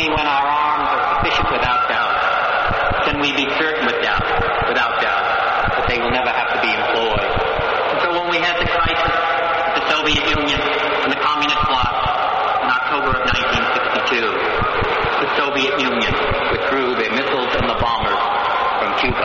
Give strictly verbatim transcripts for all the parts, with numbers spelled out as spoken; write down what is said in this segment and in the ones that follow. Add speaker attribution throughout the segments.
Speaker 1: only when our arms are sufficient without doubt can we be certain with doubt, without doubt, that they will never have to be employed. And so when we had the crisis of the Soviet Union and the Communist bloc in October of nineteen sixty-two, the Soviet Union withdrew the missiles and the bombers from Cuba.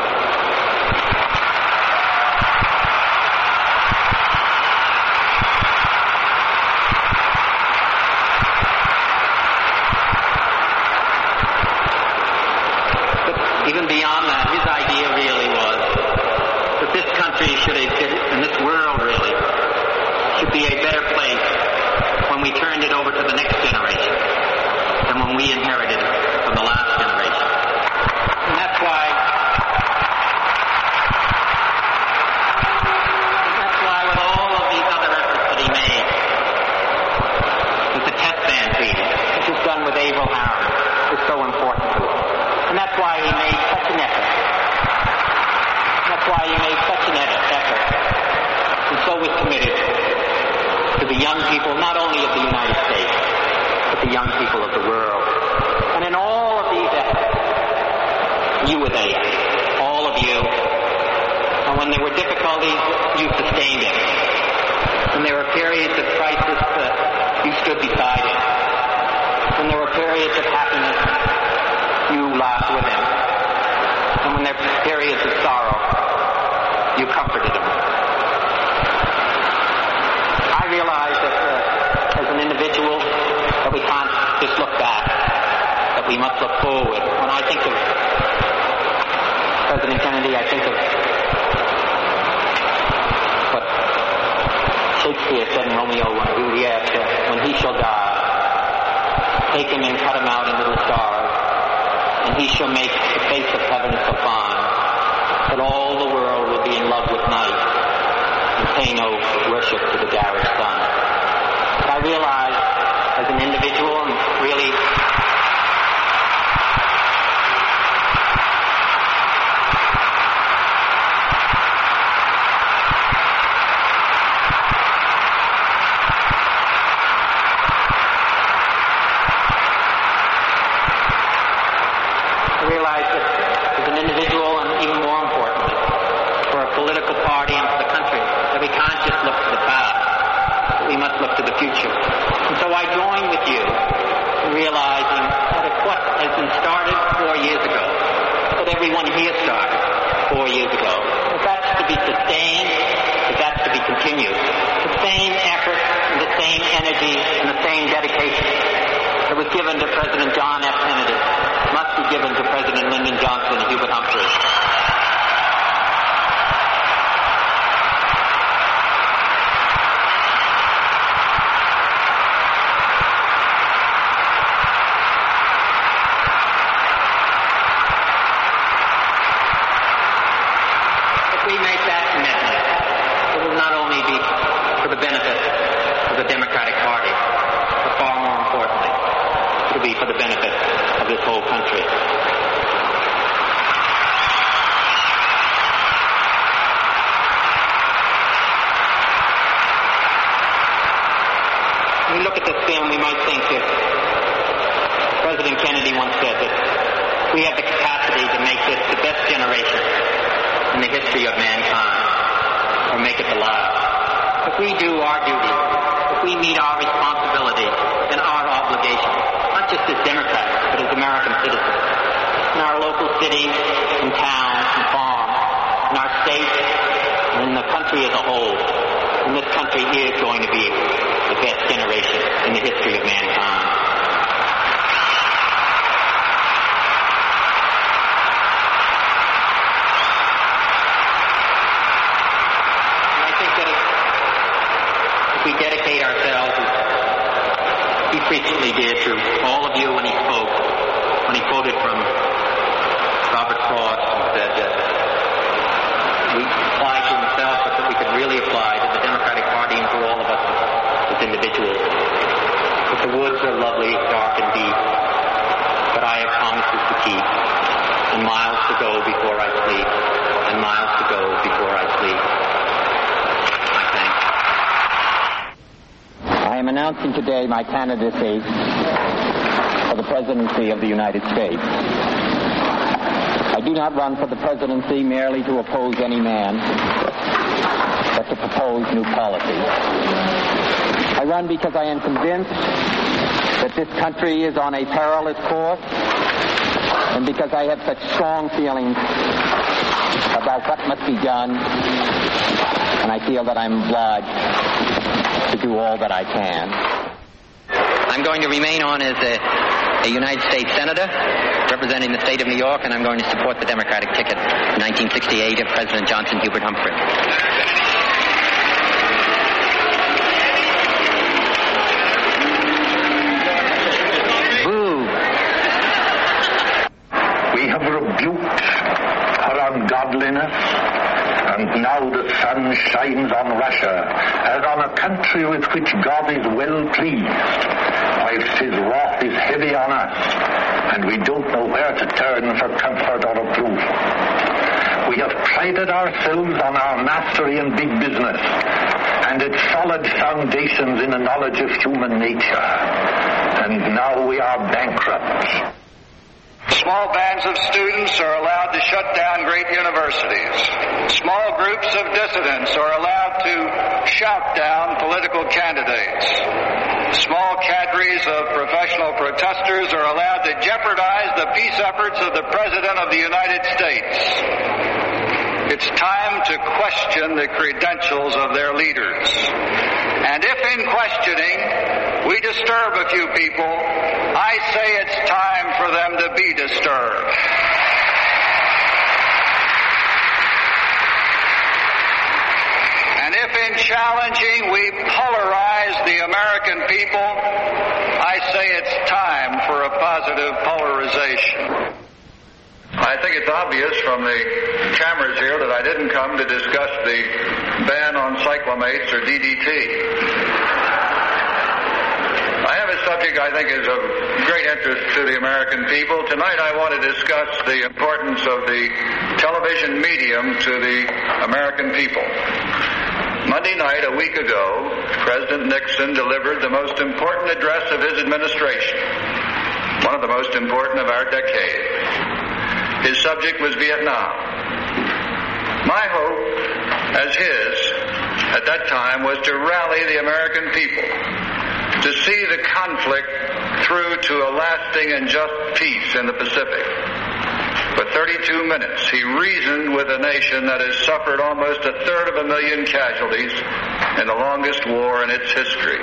Speaker 1: Even beyond that, his idea really was that this country should, and this world really, should be a better place when we turned it over to the next generation than when we inherited it from the last generation. And that's why, and that's why with all of these other efforts that he made, with the test ban treaty, which was done with Averell Harris, was so important to him. And that's why he made such an effort. That's why he made such an effort. And so was committed to the young people, not only of the United States, but the young people of the world. And in all of these efforts, you were there. All of you. And when there were difficulties, you sustained it. When there were periods of crisis, uh, you stood beside him. When there were periods of happiness, you laughed with him. And when there were periods of sorrow, you comforted him. I realize that uh, as an individual, that we can't just look back, that we must look forward. When I think of President Kennedy, I think of what Shakespeare said in Romeo and Juliet, uh, when he shall die, take him and cut him out into the stars, and he shall make the face of heaven so fine that all the world will be in love with night and pay no worship to the garish sun. But I realize, as an individual, and really look to the future. And so I join with you in realizing that if what has been started four years ago, that everyone here started four years ago, if that's to be sustained, if that's to be continued, the same effort and the same energy and the same dedication that was given to President John F. Kennedy must be given to President Lyndon Johnson and Hubert Humphrey. For the benefit of this whole country. When we look at this film, we might think that President Kennedy once said that we have the capacity to make this the best generation in the history of mankind, or make it the last. If we do our duty, if we meet our responsibility and our obligation, not just as Democrats, but as American citizens, in our local cities and towns and farms, in our states, and in the country as a whole, and this country is going to be the best generation in the history of mankind. And I think that if we dedicate ourselves, he frequently did, to all of you when he spoke, when he quoted from Robert Frost and said that we applied to himself, but that we could really apply to the Democratic Party and to all of us as individuals. But the woods are lovely, dark and deep, but I have promises to keep, and miles to go before I sleep, and miles to go before I sleep. I thank you. I am announcing today my candidacy for the presidency of the United States. I do not run for the presidency merely to oppose any man, but to propose new policies. I run because I am convinced that this country is on a perilous course, and because I have such strong feelings about what must be done, and I feel that I'm obliged to do all that I can. I'm going to remain on as a, a United States Senator representing the state of New York, and I'm going to support the Democratic ticket in nineteen sixty-eight of President Johnson Hubert Humphrey.
Speaker 2: We have rebuked her ungodliness, and now the sun shines on Russia as on a country with which God is well pleased, whilst his wrath is heavy on us, and we don't know where to turn for comfort or approval. We have prided ourselves on our mastery in big business and its solid foundations in a knowledge of human nature, and now we are bankrupt.
Speaker 3: Small bands of students are allowed to shut down great universities. Small groups of dissidents are allowed to shout down political candidates. Small cadres of professional protesters are allowed to jeopardize the peace efforts of the President of the United States. It's time to question the credentials of their leaders. And if in questioning we disturb a few people, I say it's time for them to be disturbed. And if in challenging we polarize the American people, I say it's time for a positive polarization.
Speaker 4: I think it's obvious from the cameras here that I didn't come to discuss the ban on cyclamates or D D T. I have a subject I think is of great interest to the American people. Tonight I want to discuss the importance of the television medium to the American people. Monday night, a week ago, President Nixon delivered the most important address of his administration, one of the most important of our decade. His subject was Vietnam. My hope, as his, at that time, was to rally the American people to see the conflict through to a lasting and just peace in the Pacific. For thirty-two minutes, he reasoned with a nation that has suffered almost a third of a million casualties in the longest war in its history.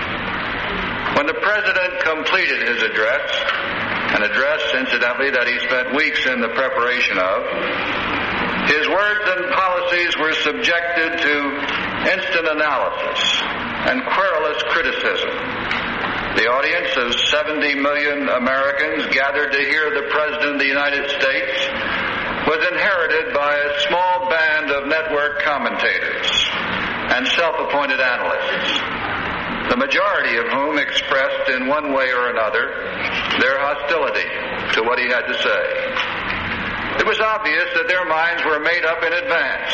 Speaker 4: When the President completed his address, an address, incidentally, that he spent weeks in the preparation of, his words and policies were subjected to instant analysis and querulous criticism. The audience of seventy million Americans gathered to hear the President of the United States was inherited by a small band of network commentators and self-appointed analysts, the majority of whom expressed in one way or another their hostility to what he had to say. It was obvious that their minds were made up in advance.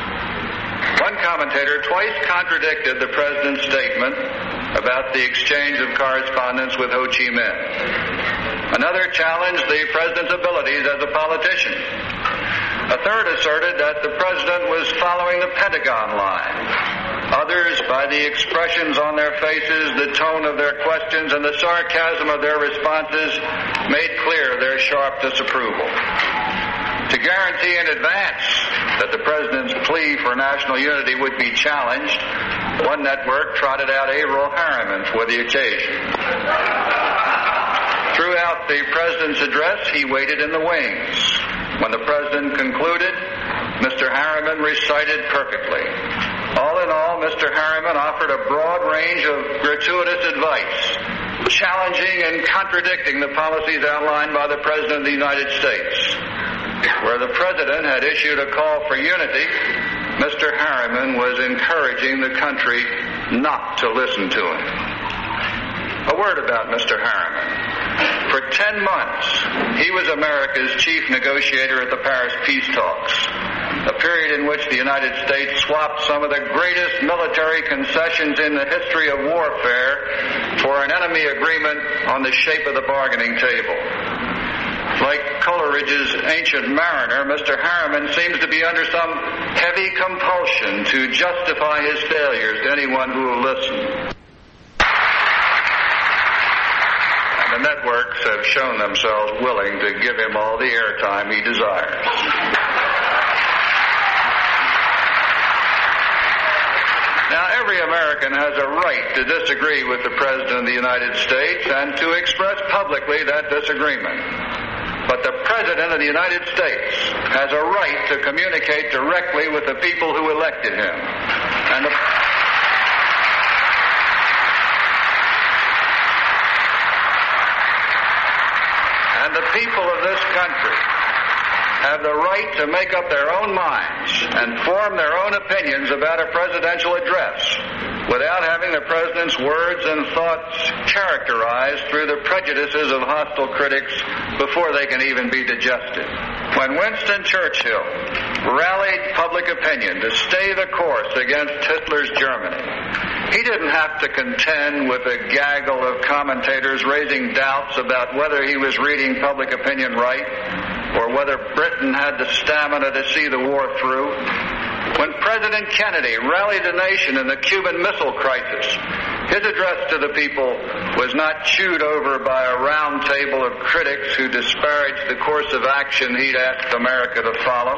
Speaker 4: One commentator twice contradicted the President's statement about the exchange of correspondence with Ho Chi Minh. Another challenged the President's abilities as a politician. A third asserted that the President was following the Pentagon line. Others, by the expressions on their faces, the tone of their questions, and the sarcasm of their responses, made clear their sharp disapproval. To guarantee in advance that the President's plea for national unity would be challenged, one network trotted out Averell Harriman for the occasion. Throughout the President's address, he waited in the wings. When the President concluded, Mister Harriman recited perfectly. All in all, Mister Harriman offered a broad range of gratuitous advice, challenging and contradicting the policies outlined by the President of the United States. Where the President had issued a call for unity, Mister Harriman was encouraging the country not to listen to him. A word about Mister Harriman. For ten months, he was America's chief negotiator at the Paris peace talks, a period in which the United States swapped some of the greatest military concessions in the history of warfare for an enemy agreement on the shape of the bargaining table. Like Coleridge's Ancient Mariner, Mister Harriman seems to be under some heavy compulsion to justify his failures to anyone who will listen. And the networks have shown themselves willing to give him all the airtime he desires. Now, every American has a right to disagree with the President of the United States and to express publicly that disagreement. But the President of the United States has a right to communicate directly with the people who elected him. And the, and the people of this country have the right to make up their own minds and form their own opinions about a presidential address without having the President's words and thoughts characterized through the prejudices of hostile critics before they can even be digested. When Winston Churchill rallied public opinion to stay the course against Hitler's Germany, he didn't have to contend with a gaggle of commentators raising doubts about whether he was reading public opinion right or whether Britain had the stamina to see the war through. When President Kennedy rallied the nation in the Cuban Missile Crisis, his address to the people was not chewed over by a round table of critics who disparaged the course of action he'd asked America to follow.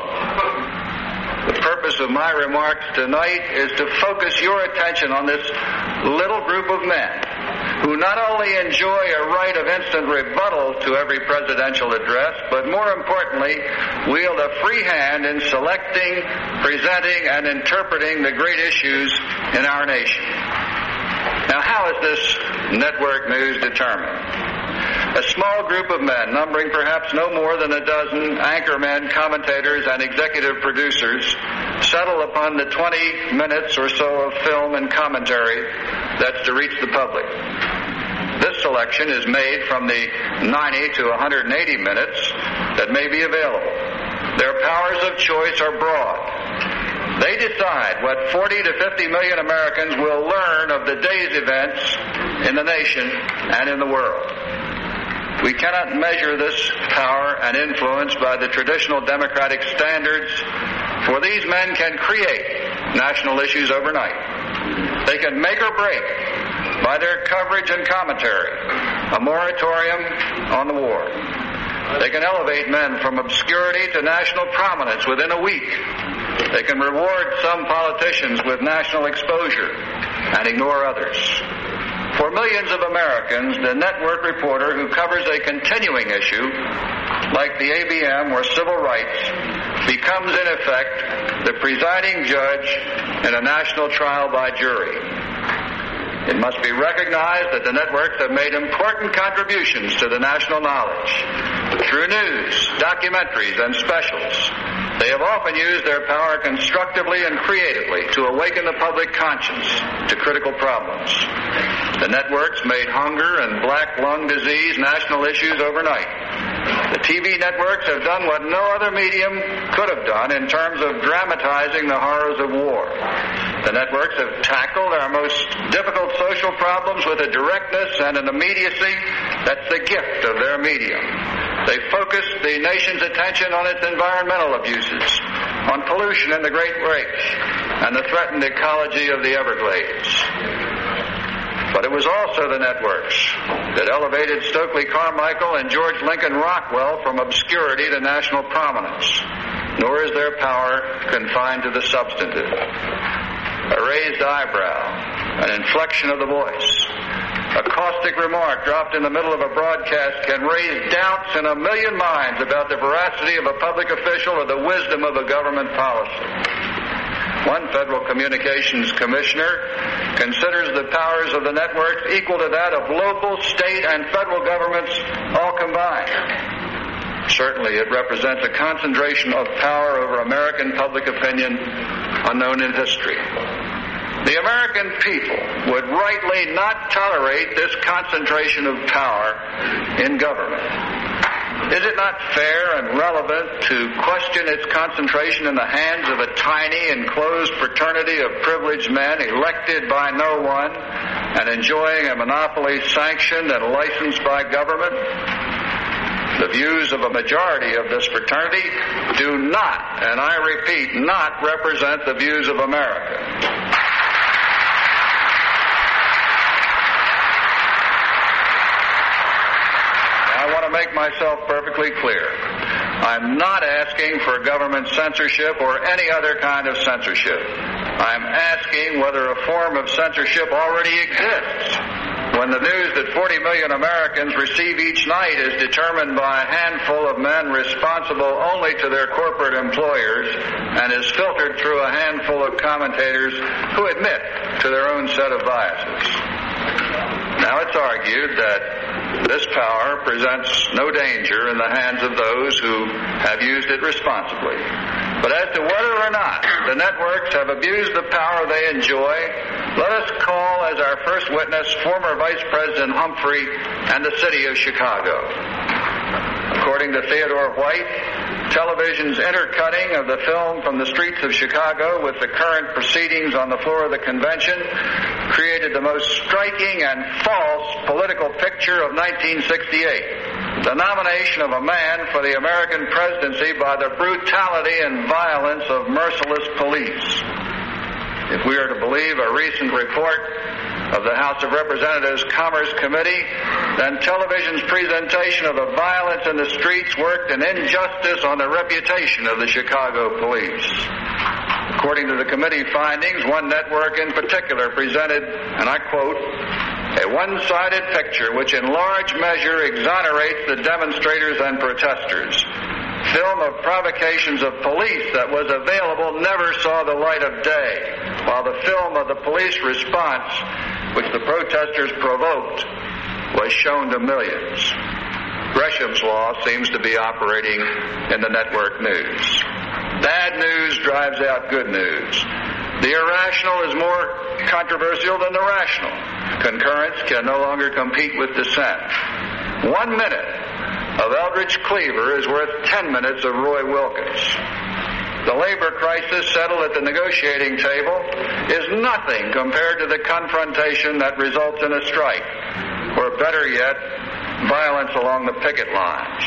Speaker 4: The purpose of my remarks tonight is to focus your attention on this little group of men who not only enjoy a right of instant rebuttal to every presidential address, but more importantly, wield a free hand in selecting, presenting, and interpreting the great issues in our nation. Now, how is this network news determined? A small group of men, numbering perhaps no more than a dozen anchormen, commentators, and executive producers, settle upon the twenty minutes or so of film and commentary that's to reach the public. This selection is made from the ninety to one hundred eighty minutes that may be available. Their powers of choice are broad. They decide what forty to fifty million Americans will learn of the day's events in the nation and in the world. We cannot measure this power and influence by the traditional democratic standards, for these men can create national issues overnight. They can make or break by their coverage and commentary a moratorium on the war. They can elevate men from obscurity to national prominence within a week. They can reward some politicians with national exposure and ignore others. For millions of Americans, the network reporter who covers a continuing issue, like the A B M or civil rights, becomes in effect the presiding judge in a national trial by jury. It must be recognized that the networks have made important contributions to the national knowledge. Through news, documentaries, and specials, they have often used their power constructively and creatively to awaken the public conscience to critical problems. The networks made hunger and black lung disease national issues overnight. The T V networks have done what no other medium could have done in terms of dramatizing the horrors of war. The networks have tackled our most difficult social problems with a directness and an immediacy that's the gift of their medium. They focused the nation's attention on its environmental abuses, on pollution in the Great Lakes, and the threatened ecology of the Everglades. But it was also the networks that elevated Stokely Carmichael and George Lincoln Rockwell from obscurity to national prominence. Nor is their power confined to the substantive. A raised eyebrow, an inflection of the voice, a caustic remark dropped in the middle of a broadcast can raise doubts in a million minds about the veracity of a public official or the wisdom of a government policy. One Federal Communications Commissioner considers the powers of the networks equal to that of local, state, and federal governments all combined. Certainly, it represents a concentration of power over American public opinion unknown in history. The American people would rightly not tolerate this concentration of power in government. Is it not fair and relevant to question its concentration in the hands of a tiny, enclosed fraternity of privileged men elected by no one and enjoying a monopoly sanctioned and licensed by government? The views of a majority of this fraternity do not, and I repeat, not represent the views of America. I want to make myself perfectly clear. I'm not asking for government censorship or any other kind of censorship. I'm asking whether a form of censorship already exists. When the news that forty million Americans receive each night is determined by a handful of men responsible only to their corporate employers and is filtered through a handful of commentators who admit to their own set of biases. Now, it's argued that this power presents no danger in the hands of those who have used it responsibly. But as to whether or not the networks have abused the power they enjoy, let us call as our first witness former Vice President Humphrey and the city of Chicago. According to Theodore White, television's intercutting of the film from the streets of Chicago with the current proceedings on the floor of the convention created the most striking and false political picture of nineteen sixty-eight. The nomination of a man for the American presidency by the brutality and violence of merciless police. If we are to believe a recent report of the House of Representatives Commerce Committee, then television's presentation of the violence in the streets worked an injustice on the reputation of the Chicago police. According to the committee findings, one network in particular presented, and I quote, a one-sided picture which in large measure exonerates the demonstrators and protesters. Film of provocations of police that was available never saw the light of day, while the film of the police response, which the protesters provoked, was shown to millions. Gresham's law seems to be operating in the network news. Bad news drives out good news. The irrational is more controversial than the rational. Concurrence can no longer compete with dissent. One minute of Eldridge Cleaver is worth ten minutes of Roy Wilkins. The labor crisis settled at the negotiating table is nothing compared to the confrontation that results in a strike, or better yet, violence along the picket lines.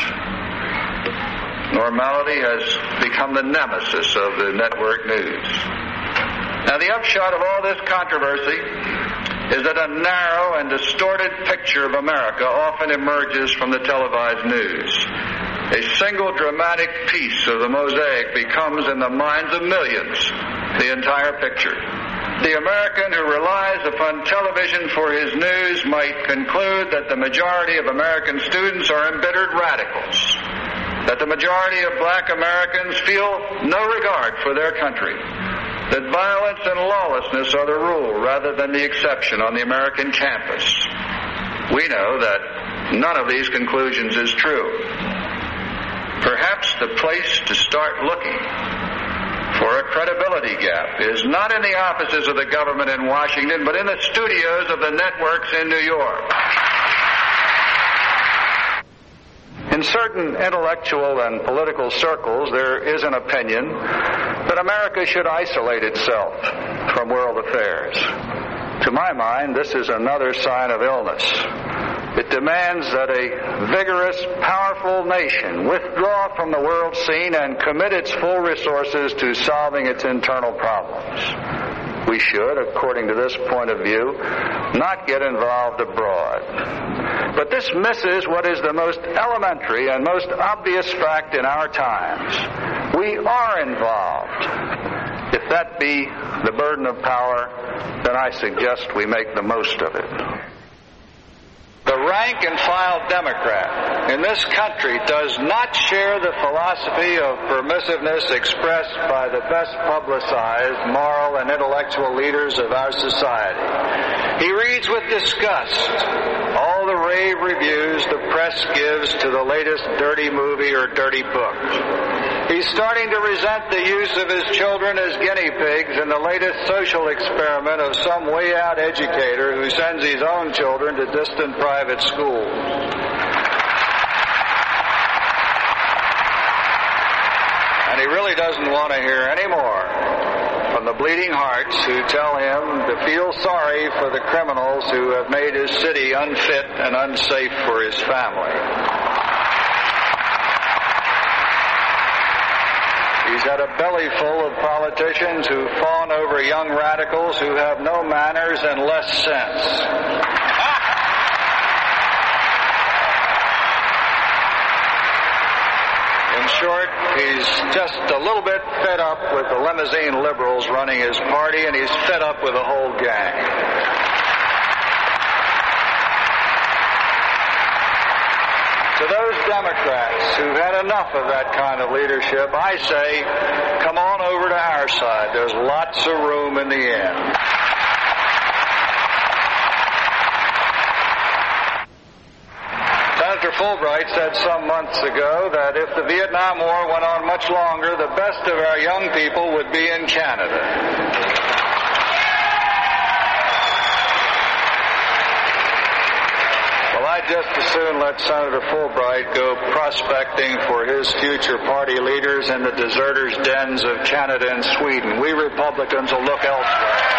Speaker 4: Normality has become the nemesis of the network news. Now, the upshot of all this controversy is that a narrow and distorted picture of America often emerges from the televised news. A single dramatic piece of the mosaic becomes in the minds of millions the entire picture. The American who relies upon television for his news might conclude that the majority of American students are embittered radicals, that the majority of black Americans feel no regard for their country, that violence and lawlessness are the rule rather than the exception on the American campus. We know that none of these conclusions is true. Perhaps the place to start looking for a credibility gap is not in the offices of the government in Washington, but in the studios of the networks in New York. In certain intellectual and political circles, there is an opinion that America should isolate itself from world affairs. To my mind, this is another sign of illness. It demands that a vigorous, powerful nation withdraw from the world scene and commit its full resources to solving its internal problems. We should, according to this point of view, not get involved abroad. But this misses what is the most elementary and most obvious fact in our times. We are involved. If that be the burden of power, then I suggest we make the most of it. The rank-and-file Democrat in this country does not share the philosophy of permissiveness expressed by the best publicized moral and intellectual leaders of our society. He reads with disgust all the rave reviews the press gives to the latest dirty movie or dirty book.
Speaker 3: He's starting to resent the use of his children as guinea pigs in the latest social experiment of some way-out educator who sends his own children to distant private schools. And he really doesn't want to hear any more from the bleeding hearts who tell him to feel sorry for the criminals who have made his city unfit and unsafe for his family. He's had a belly full of politicians who fawn over young radicals who have no manners and less sense. In short, he's just a little bit fed up with the limousine liberals running his party, and he's fed up with the whole gang. To those Democrats who've had enough of that kind of leadership, I say, come on over to our side. There's lots of room in the end. Senator Fulbright said some months ago that if the Vietnam War went on much longer, the best of our young people would be in Canada. I'd just as soon let Senator Fulbright go prospecting for his future party leaders in the deserters' dens of Canada and Sweden. We Republicans will look elsewhere.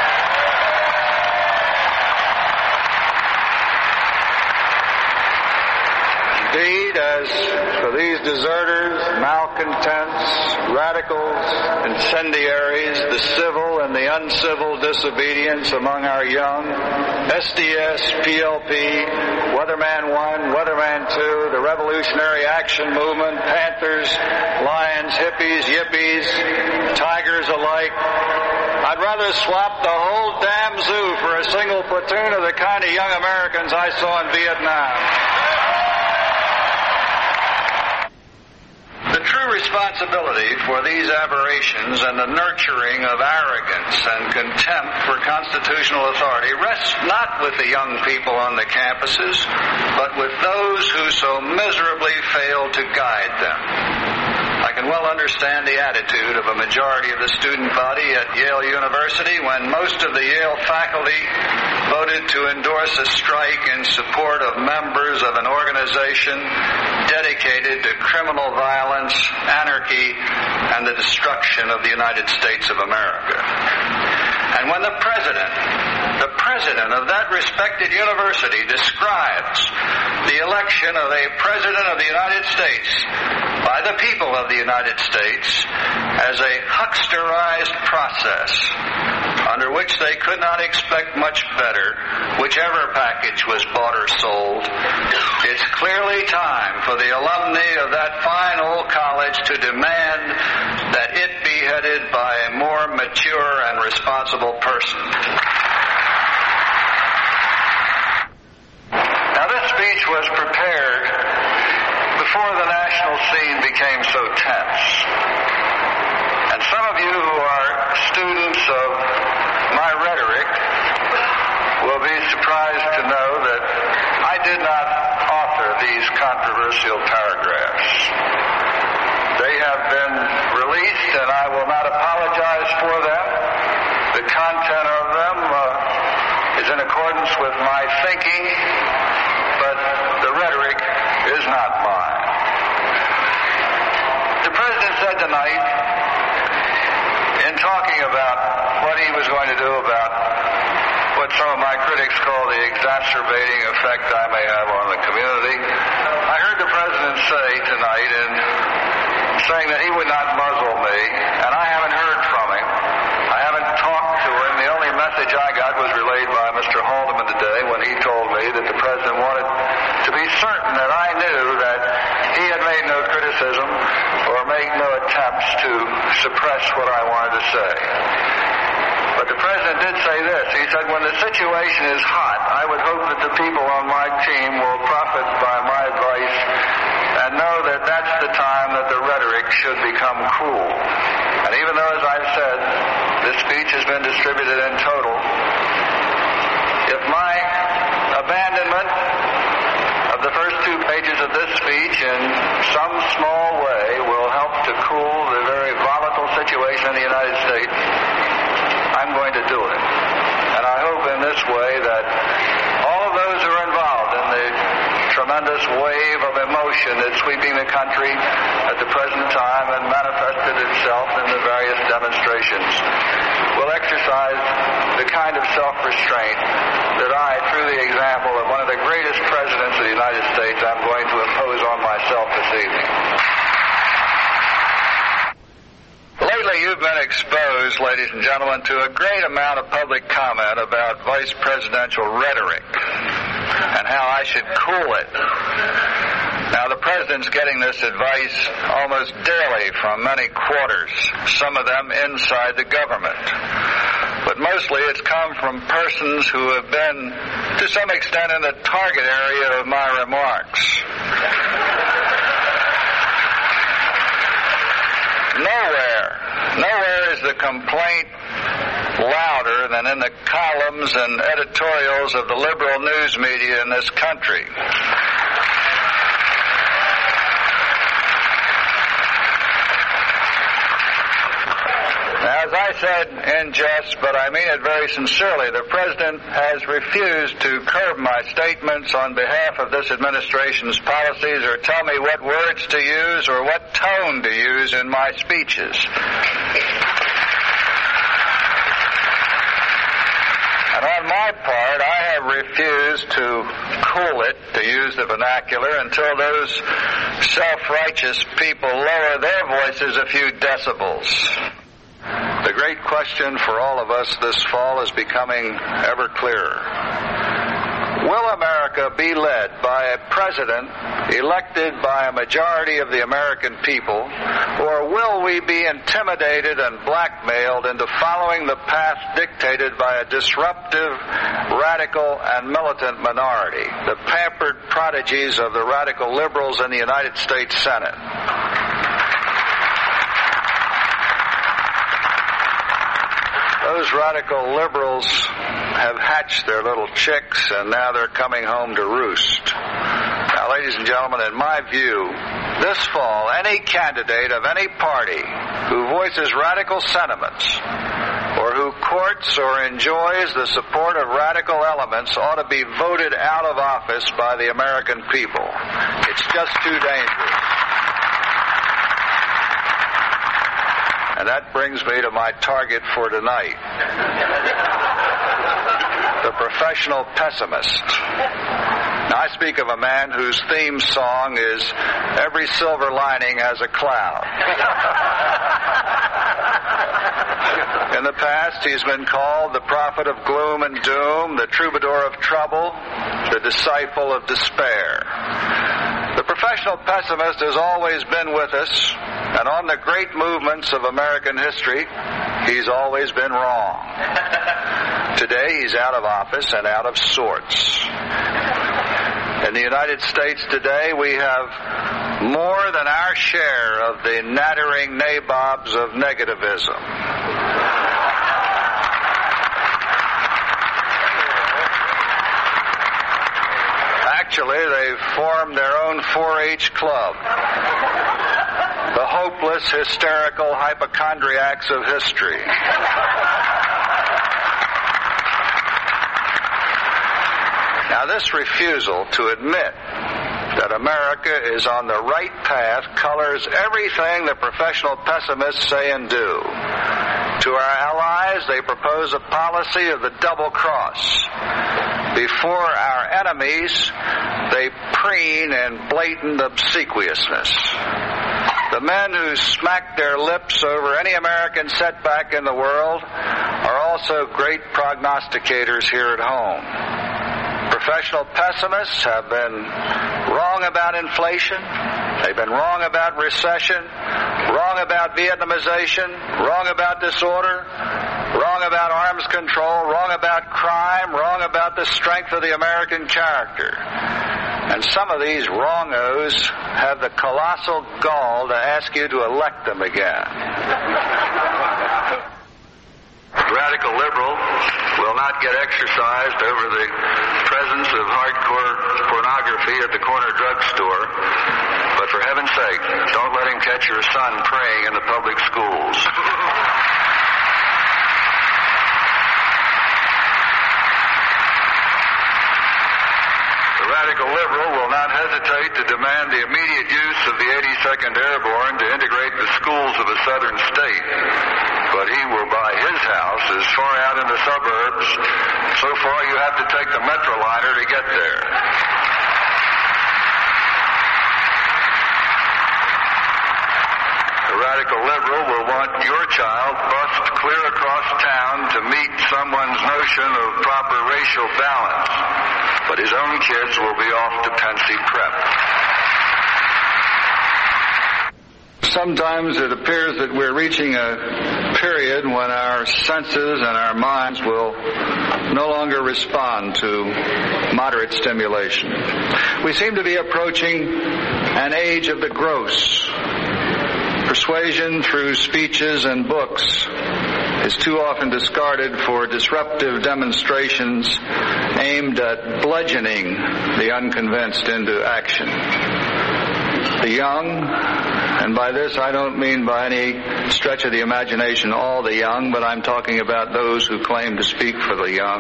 Speaker 3: Indeed, as for these deserters, malcontents, radicals, incendiaries, the civil and the uncivil disobedience among our young, S D S, P L P, Weatherman one, Weatherman two, the Revolutionary Action Movement, Panthers, Lions, hippies, yippies, tigers alike, I'd rather swap the whole damn zoo for a single platoon of the kind of young Americans I saw in Vietnam. The true responsibility for these aberrations and the nurturing of arrogance and contempt for constitutional authority rests not with the young people on the campuses, but with those who so miserably fail to guide them. I can well understand the attitude of a majority of the student body at Yale University when most of the Yale faculty voted to endorse a strike in support of members of an organization dedicated to criminal violence, anarchy, and the destruction of the United States of America. And when the president, the president of that respected university describes the election of a president of the United States by the people of the United States as a hucksterized process under which they could not expect much better, whichever package was bought or sold, it's clearly time for the alumni of that fine old college to demand that it be headed by a more mature and responsible person. Now, this speech was prepared before the national scene became so tense. And some of you who are students of my rhetoric will be surprised to know that I did not author these controversial paragraphs. They have been released, and I will not apologize for them. The content of them uh, is in accordance with my thinking, but the rhetoric is not mine. The President said tonight, in talking about what he was going to do about what some of my critics call the exacerbating effect I may have on the community, I heard the President say tonight in saying that he would not muzzle me, and I haven't heard from him. I haven't talked to him. The only message I got was relayed by Mister Haldeman today when he told me that the President wanted to be certain that I knew that he had made no criticism or made no attempts to suppress what I wanted to say. But the President did say this. He said, when the situation is hot, I would hope that the people on my team will profit by my advice and know that that's the time that the rhetoric should become cool. And even though, as I've said, this speech has been distributed in total, if my abandonment of the first two pages of this speech in some small way will help help to cool the very volatile situation in the United States, I'm going to do it. And I hope in this way that all of those who are involved in the tremendous wave of emotion that's sweeping the country at the present time and manifested itself in the various demonstrations will exercise the kind of self-restraint that I, through the example of one of the greatest presidents of the United States, I'm going to impose on myself this evening. Lately, you've been exposed, ladies and gentlemen, to a great amount of public comment about vice presidential rhetoric and how I should cool it. Now, the president's getting this advice almost daily from many quarters, some of them inside the government. But mostly it's come from persons who have been, to some extent, in the target area of my remarks. Nowhere, nowhere is the complaint louder than in the columns and editorials of the liberal news media in this country. Now, as I said in jest, but I mean it very sincerely, the President has refused to curb my statements on behalf of this administration's policies or tell me what words to use or what tone to use in my speeches. And on my part, I have refused to cool it, to use the vernacular, until those self-righteous people lower their voices a few decibels. The great question for all of us this fall is becoming ever clearer. Will America be led by a president elected by a majority of the American people, or will we be intimidated and blackmailed into following the path dictated by a disruptive, radical, and militant minority, the pampered prodigies of the radical liberals in the United States Senate? Those radical liberals have hatched their little chicks, and now they're coming home to roost. Now, ladies and gentlemen, in my view, this fall, any candidate of any party who voices radical sentiments or who courts or enjoys the support of radical elements ought to be voted out of office by the American people. It's just too dangerous. And that brings me to my target for tonight. The professional pessimist. Now, I speak of a man whose theme song is "Every silver lining has a cloud." In the past, he's been called the prophet of gloom and doom, the troubadour of trouble, the disciple of despair. The professional pessimist has always been with us, and on the great movements of American history, he's always been wrong. Today, he's out of office and out of sorts. In the United States today, we have more than our share of the nattering nabobs of negativism. Actually, they've formed their own four H club. The hopeless, hysterical hypochondriacs of history. Now, this refusal to admit that America is on the right path colors everything the professional pessimists say and do. To our allies, they propose a policy of the double cross. Before our enemies, they preen in blatant obsequiousness. The men who smack their lips over any American setback in the world are also great prognosticators here at home. Professional pessimists have been wrong about inflation. They've been wrong about recession, wrong about Vietnamization, wrong about disorder, wrong about arms control, wrong about crime, wrong about the strength of the American character. And some of these wrongos have the colossal gall to ask you to elect them again. Radical liberal will not get exercised over the presence of hardcore pornography at the corner drugstore, but for heaven's
Speaker 4: sake, don't let him catch your son praying in the public schools. The radical liberal will not hesitate to demand the immediate use of the eighty-second Airborne to integrate the schools of a southern state. But he will buy his house as far out in the suburbs. So far you have to take the Metroliner to get there. The radical liberal will want your child bused clear across town to meet someone's notion of proper racial balance. But his own kids will be off to Pensy Prep. Sometimes it appears that we're reaching a period when our senses and our minds will no longer respond to moderate stimulation. We seem to be approaching an age of the gross. Persuasion through speeches and books is too often discarded for disruptive demonstrations aimed at bludgeoning the unconvinced into action. The young, and by this I don't mean by any stretch of the imagination all the young, but I'm talking about those who claim to speak for the young,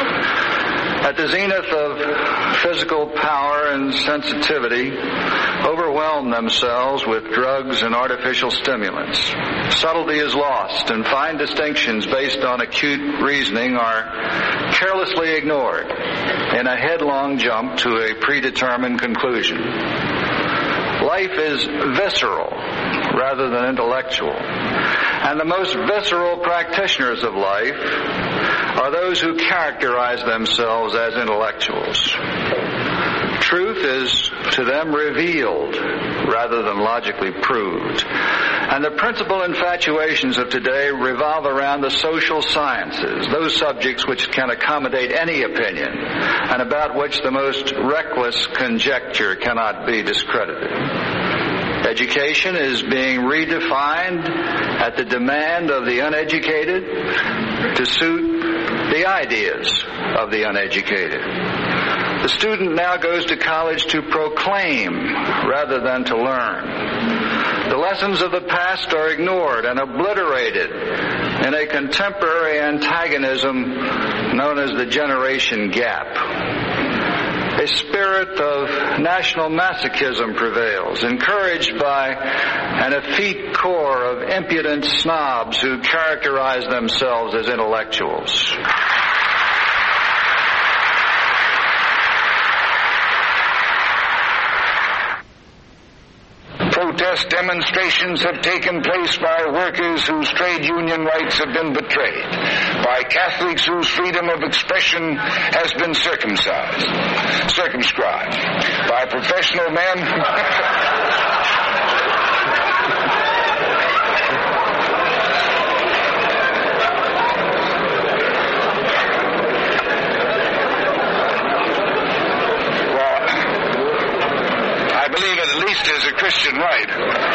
Speaker 4: at the zenith of physical power and sensitivity, overwhelm themselves with drugs and artificial stimulants. Subtlety is lost, and fine distinctions based on acute reasoning are carelessly ignored in a headlong jump to a predetermined conclusion. Life is visceral rather than intellectual, and the most visceral practitioners of life are those who characterize themselves as intellectuals. Truth is to them revealed rather than logically proved. And the principal infatuations of today revolve around the social sciences, those subjects which can accommodate any opinion and about which the most reckless conjecture cannot be discredited. Education is being redefined at the demand of the uneducated to suit the ideas of the uneducated. The student now goes to college to proclaim rather than to learn. The lessons of the past are ignored and obliterated in a contemporary antagonism known as the generation gap. A spirit of national masochism prevails, encouraged by an effete core of impudent snobs who characterize themselves as intellectuals.
Speaker 5: Protest demonstrations have taken place by workers whose trade union rights have been betrayed, by Catholics whose freedom of expression has been circumcised, circumscribed, by professional men is a Christian right.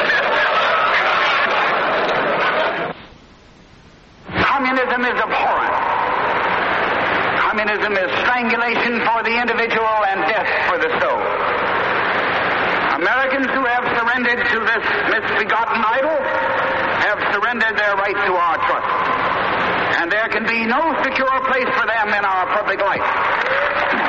Speaker 6: Communism is abhorrent. Communism is strangulation for the individual and death for the soul. Americans who have surrendered to this misbegotten idol have surrendered their right to our trust. And there can be no secure place for them in our public life.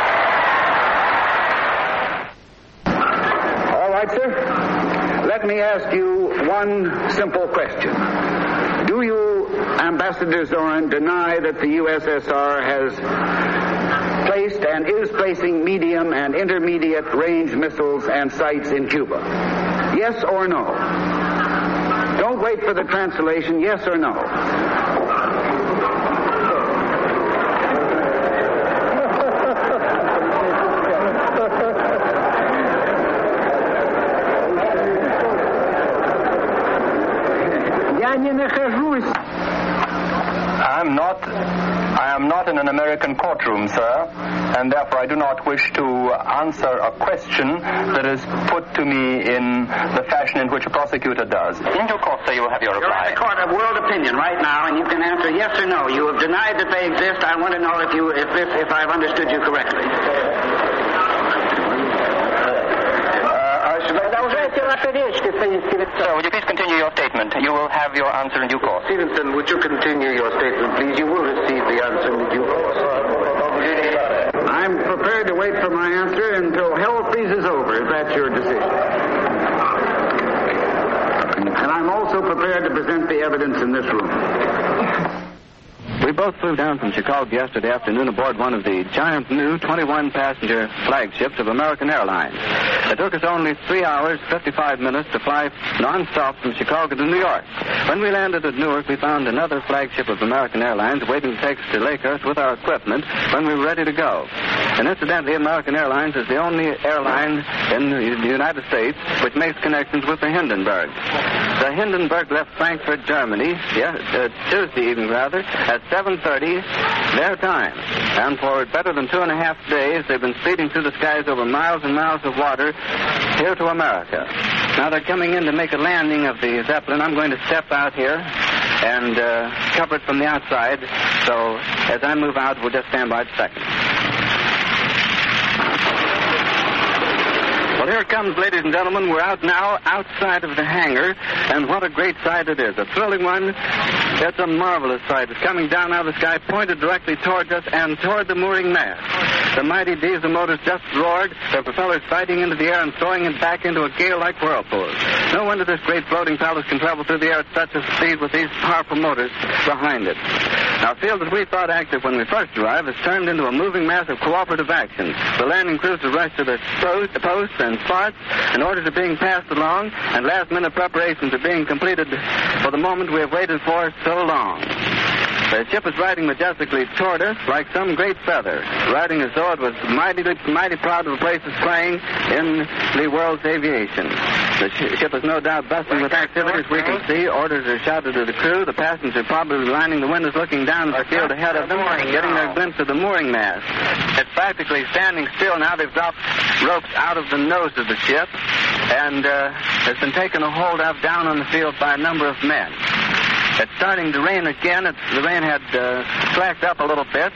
Speaker 6: Right, sir? Let me ask you one simple question. Do you, Ambassador Zorin, deny that the U S S R has placed and is placing medium and intermediate range missiles and sights in Cuba? Yes or no? Don't wait for the translation. Yes or no?
Speaker 7: I'm not, I am not in an American courtroom, sir, and therefore I do not wish to answer a question that is put to me in the fashion in which a prosecutor does.
Speaker 1: In due course, sir, you will have your reply.
Speaker 6: You're in the court of world opinion right now, and you can answer yes or no. You have denied that they exist. I want to know if you, if this, if I've understood you correctly. Uh, uh, that was
Speaker 7: Sir, would you please continue your statement? You will have your answer in due course.
Speaker 8: Stevenson, would you continue your statement, please? You will receive the answer in due course.
Speaker 6: I'm prepared to wait for my answer until hell freezes over, if that's your decision. And I'm also prepared to present the evidence in this room.
Speaker 9: We both flew down from Chicago yesterday afternoon aboard one of the giant new twenty-one passenger flagships of American Airlines. It took us only three hours, fifty-five minutes to fly non-stop from Chicago to New York. When we landed at Newark, we found another flagship of American Airlines waiting to take us to Lakehurst with our equipment when we were ready to go. And incidentally, American Airlines is the only airline in the United States which makes connections with the Hindenburg. The Hindenburg left Frankfurt, Germany, yeah, uh, Tuesday evening rather, at seven thirty their time. And for better than two and a half days, they've been speeding through the skies over miles and miles of water here to America. Now they're coming in to make a landing of the Zeppelin. I'm going to step out here and uh, cover it from the outside. So as I move out, we'll just stand by a second. Well, here it comes, ladies and gentlemen. We're out now outside of the hangar, and what a great sight it is. A thrilling one. It's a marvelous sight. It's coming down out of the sky, pointed directly towards us and toward the mooring mast. The mighty diesel motors just roared, their propellers fighting into the air and throwing it back into a gale-like whirlpool. No wonder this great floating palace can travel through the air at such a speed with these powerful motors behind it. Now, a field that we thought active when we first arrived has turned into a moving mass of cooperative action. The landing crews have rushed to their posts and spots, and orders are being passed along, and last-minute preparations are being completed for the moment we have waited for so long. The ship is riding majestically toward us like some great feather, riding as though it was mighty, mighty proud of the place it's playing in the world's aviation. The sh- ship is no doubt bustling with activity, as we can see. Orders are shouted to the crew. The passengers are probably lining the windows, looking down at the field ahead of them, getting their glimpse of the mooring mast. It's practically standing still now. They've dropped ropes out of the nose of the ship, and uh, has been taken a hold of down on the field by a number of men. It's starting to rain again. It's, the rain had uh, slacked up a little bit.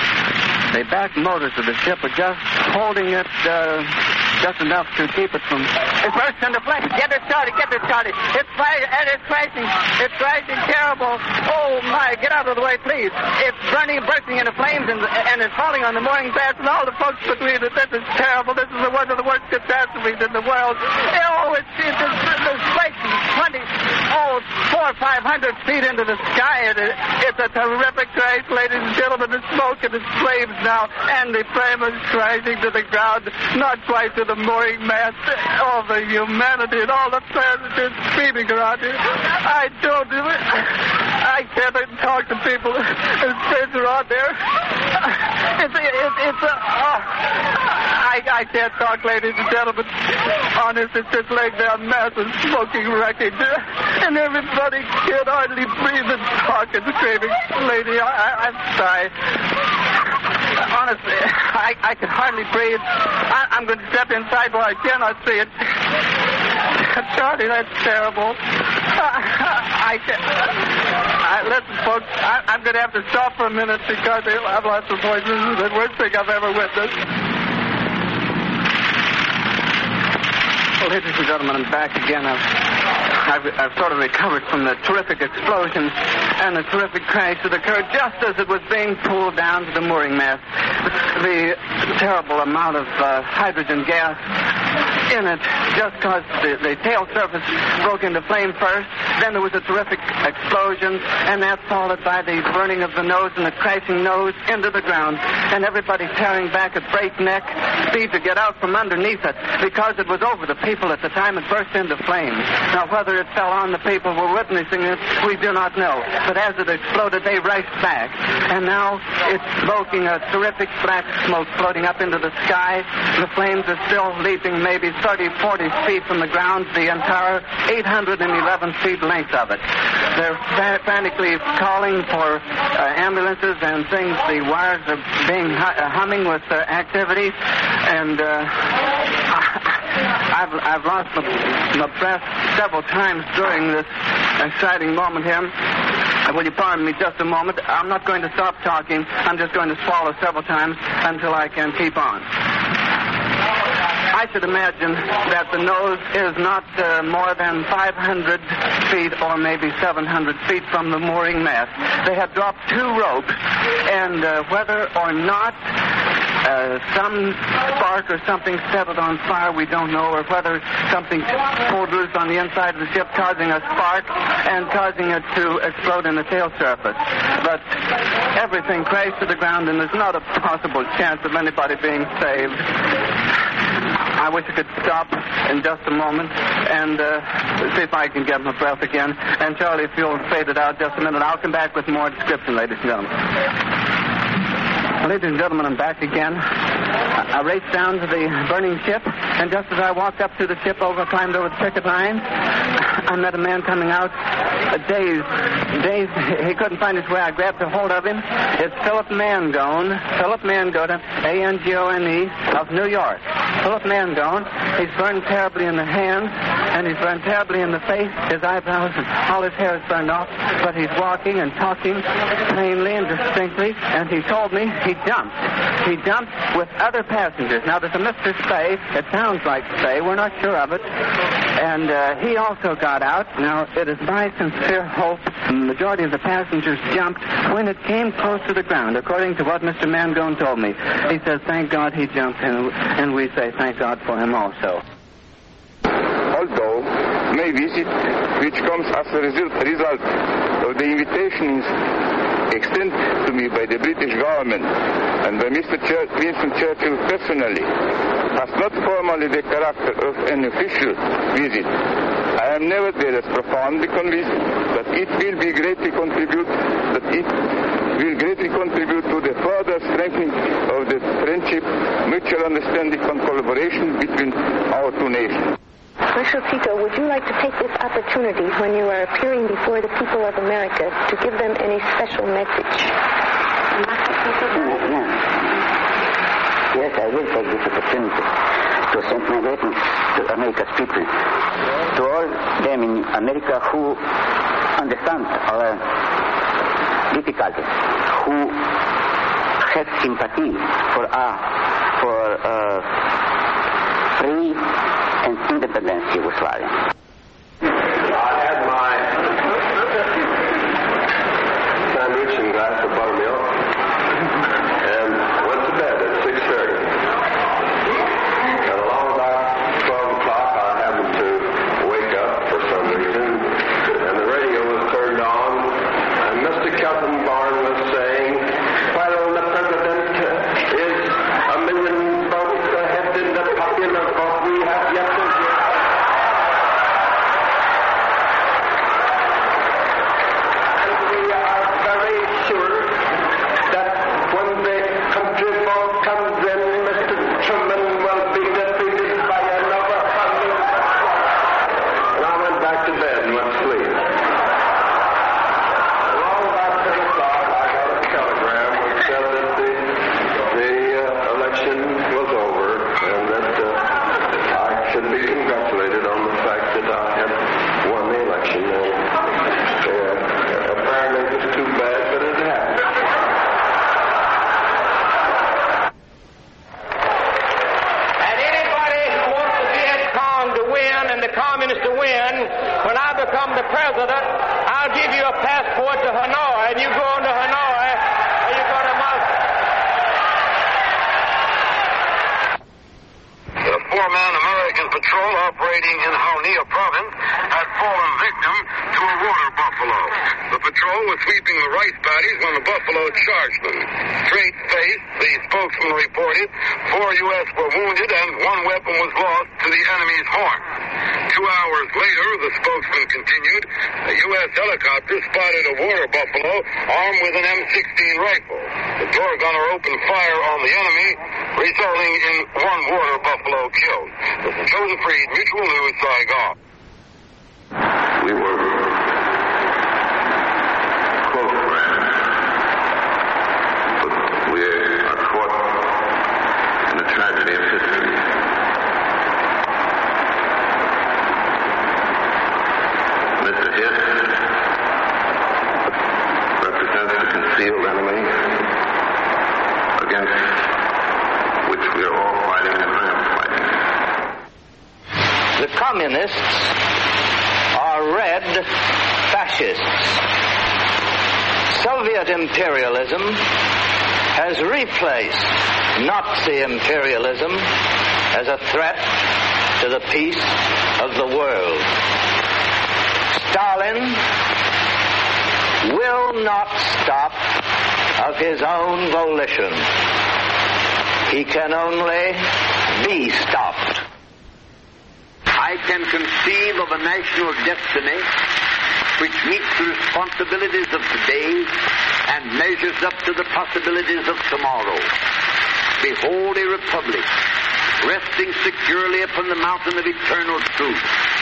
Speaker 9: The back motors of the ship are just holding it uh, just enough to keep it from...
Speaker 10: It bursts into flames. Get it started. Get it started. It's fire, and it's crashing. It's crashing terrible. Oh, my. Get out of the way, please. It's burning, bursting into flames, and, and it's falling on the mooring mast and all the folks between it. This is terrible. This is one of the worst catastrophes in the world. Oh, it's, it's, it's, it's flaking twenty, oh, four or five hundred feet into the sky. It, it's a terrific crash, ladies and gentlemen. The smoke and the flames now, and the flame is crashing to the ground, not quite to the mooring mast. Oh, the humanity and all the passengers screaming around here. I don't do it. I can't even talk to people. There's kids around there. It's, it, it, it's a... Oh, I, I can't talk, ladies and gentlemen. Honest, it's just like that massive smoking wreckage. And everybody can hardly breathe and talk and screaming. Lady, I, I, I'm sorry. Honestly, I, I can hardly breathe. I, I'm going to step inside where I cannot see it. Charlie, that's terrible. I, I can't. I, listen, folks, I, I'm going to have to stop for a minute because I've lost the voice. This is the worst thing I've ever witnessed.
Speaker 9: Well, ladies and gentlemen, I'm back again. I've, I've, I've sort of recovered from the terrific explosions and the terrific crash that occurred just as it was being pulled down to the mooring mast. The terrible amount of uh, hydrogen gas in it just caused the, the tail surface broke into flame first. Then there was a terrific explosion, and that followed by the burning of the nose and the crashing nose into the ground, and everybody tearing back at breakneck speed to get out from underneath it because it was over the people at the time it burst into flames. Now, whether it fell on the people who were witnessing it, we do not know. But as it exploded, they rushed back, and now it's smoking a terrific black smoke floating up into the sky. The flames are still leaping maybe thirty, forty feet from the ground, the entire eight hundred eleven feet length of it. They're frantically calling for uh, ambulances and things. The wires are being hu- humming with uh, activity, and uh, I've, I've lost my, my breath several times during this exciting moment here. Will you pardon me just a moment? I'm not going to stop talking. I'm just going to swallow several times until I can keep on. I should imagine that the nose is not uh, more than five hundred feet or maybe seven hundred feet from the mooring mast. They had dropped two ropes, and uh, whether or not uh, some spark or something set it on fire, we don't know, or whether something pulled loose on the inside of the ship, causing a spark and causing it to explode in the tail surface. But everything crashed to the ground, and there's not a possible chance of anybody being saved. I wish I could stop in just a moment and uh, see if I can get my breath again. And Charlie, if you'll fade it out just a minute, I'll come back with more description, ladies and gentlemen. Ladies and gentlemen, I'm back again. I raced down to the burning ship, and just as I walked up to the ship, over climbed over the picket line, I met a man coming out, uh, dazed, dazed. He couldn't find his way. I grabbed a hold of him. It's Philip Mangone, Philip Mangone, A N G O N E, of New York. Philip Mangone. He's burned terribly in the hands, and he's burned terribly in the face. His eyebrows and all his hair is burned off, but he's walking and talking plainly and distinctly, and he told me he jumped. He jumped with other passengers. Now, there's a Mister Spey. It sounds like Spey. We're not sure of it. And uh, he also got out. Now, it is my sincere hope the majority of the passengers jumped when it came close to the ground, according to what Mister Mangone told me. He says, thank God he jumped, and, and we say thank God for him also.
Speaker 11: Although my visit, which comes as a result, result of the invitations extended to me by the British government and by Mister Church, Winston Churchill personally, has not formally the character of an official visit, I am nevertheless profoundly convinced that it will be greatly contribute that it will greatly contribute to the further strengthening of the friendship, mutual understanding, and collaboration between our two nations.
Speaker 12: Marshal Tito, would you like to take this opportunity when you are appearing before the people of America to give them any special message?
Speaker 13: Yes, I will take this opportunity to send my greetings to America's people, to all them in America who understand our difficulties, who have sympathy for our, for uh, free and independent Yugoslavia.
Speaker 14: I had my sandwich and glass of buttermilk and went to bed at six thirty. And along about twelve o'clock, I happened to wake up for some reason, and the radio was turned on, and Mister Kelton Barn was saying, well, the president is a million votes ahead in the popular vote. We have yet to get. And we are very sure that when the country vote comes in, Mister Truman will be defeated by another hundred. And I went back to bed and went to sleep. Along about ten o'clock, I got a telegram which said that the, the uh, election was over and that uh, I should be congratulated on the fact that I had won the election. And uh, apparently it was too bad, but it happened.
Speaker 15: And anybody who wants the Viet Cong to win and the communists to win, when I become the president, I'll give you a passport to Hanoi, and you go on to Hanoi, or you go to Moscow.
Speaker 16: The four-man American patrol operating in Haunia province had fallen victim to a water buffalo. The patrol was sweeping the rice paddies when the buffalo charged them. Straight-faced, the spokesman reported, four U S were wounded and one weapon was lost to the enemy's horn. Two hours later, the spokesman continued, a U S helicopter spotted a water buffalo armed with an M sixteen rifle. The door gunner opened fire on the enemy, resulting in one water buffalo killed. This is Joseph Reed, Mutual News, Saigon.
Speaker 14: We were close friends, but we are caught in the tragedy of history. Mister Hiss represents the concealed enemy against which we are all fighting and I am fighting.
Speaker 17: communists are red fascists. Soviet imperialism has replaced Nazi imperialism as a threat to the peace of the world. Stalin will not stop of his own volition. He can only be stopped.
Speaker 18: I can conceive of a national destiny which meets the responsibilities of today and measures up to the possibilities of tomorrow. Behold a republic resting securely upon the mountain of eternal truth.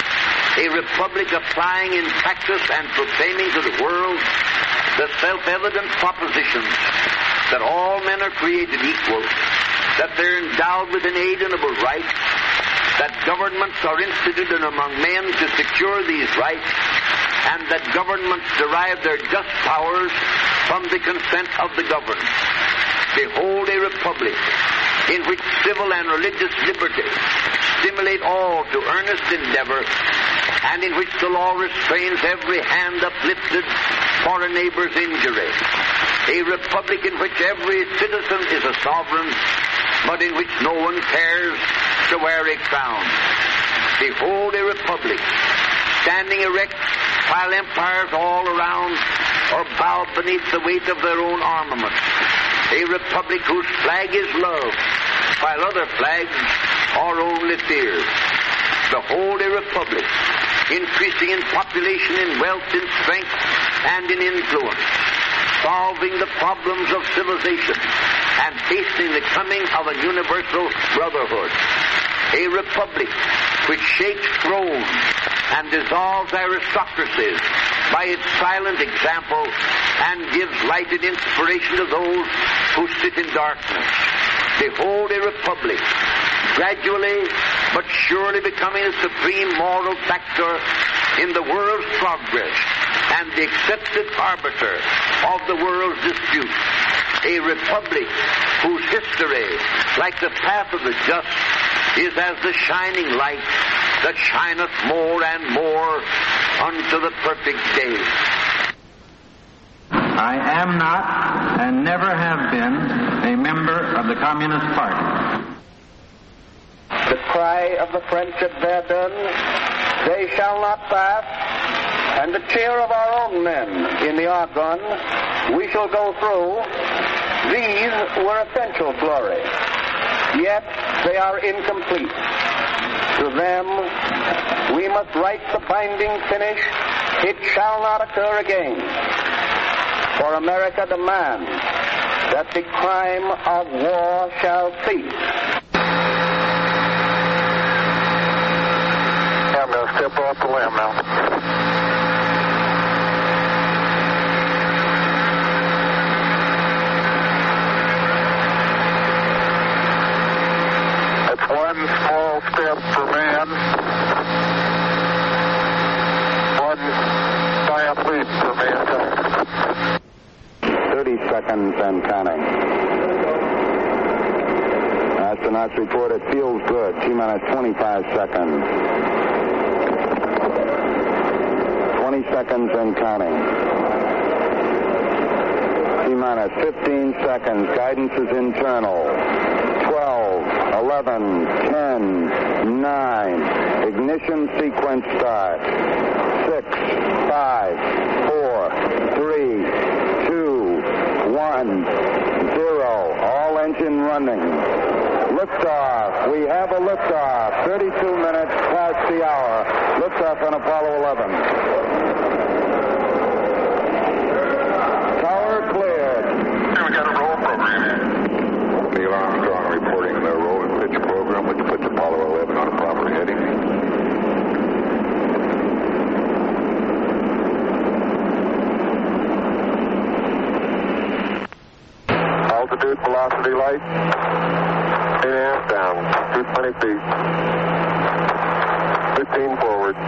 Speaker 18: A republic applying in practice and proclaiming to the world the self-evident propositions that all men are created equal, that they're endowed with inalienable rights, that governments are instituted among men to secure these rights, and that governments derive their just powers from the consent of the governed. Behold a republic in which civil and religious liberty stimulate all to earnest endeavor, and in which the law restrains every hand uplifted for a neighbor's injury. A republic in which every citizen is a sovereign, but in which no one cares to wear a crown. Behold a republic standing erect while empires all around are bowed beneath the weight of their own armament. A republic whose flag is love, while other flags are only fear. Behold a republic increasing in population, in wealth, in strength, and in influence, solving the problems of civilization and hastening the coming of a universal brotherhood. A republic which shakes thrones and dissolves aristocracies by its silent example and gives light and inspiration to those who sit in darkness. Behold a republic gradually but surely becoming a supreme moral factor in the world's progress and the accepted arbiter of the world's disputes. A republic whose history, like the path of the just, is as the shining light that shineth more and more unto the perfect day.
Speaker 19: I am not and never have been a member of the Communist Party.
Speaker 20: The cry of the French at Verdun, they shall not pass, and the cheer of our own men in the Argonne, we shall go through, these were essential glory. Yet they are incomplete. To them, we must write the binding finish, it shall not occur again. For America demands that the crime of war shall cease.
Speaker 14: I'm going to step off the limb now. One small step for man, one giant leap for mankind.
Speaker 21: thirty seconds and counting. Astronauts report it feels good. T-minus twenty-five seconds. twenty seconds and counting. T-minus fifteen seconds. Guidance is internal. twelve, eleven, ten, nine. Ignition sequence start. six, five, four, three, two, one, zero. All engine running. Liftoff. We have a liftoff. thirty-two minutes past the hour. Liftoff on Apollo eleven. Tower cleared.
Speaker 14: We got a roll program.
Speaker 11: Neil Armstrong reporting the roll and pitch program, which puts Apollo eleven on a proper heading.
Speaker 14: Altitude, velocity, light. Eight and a half down. two hundred twenty feet. fifteen forward.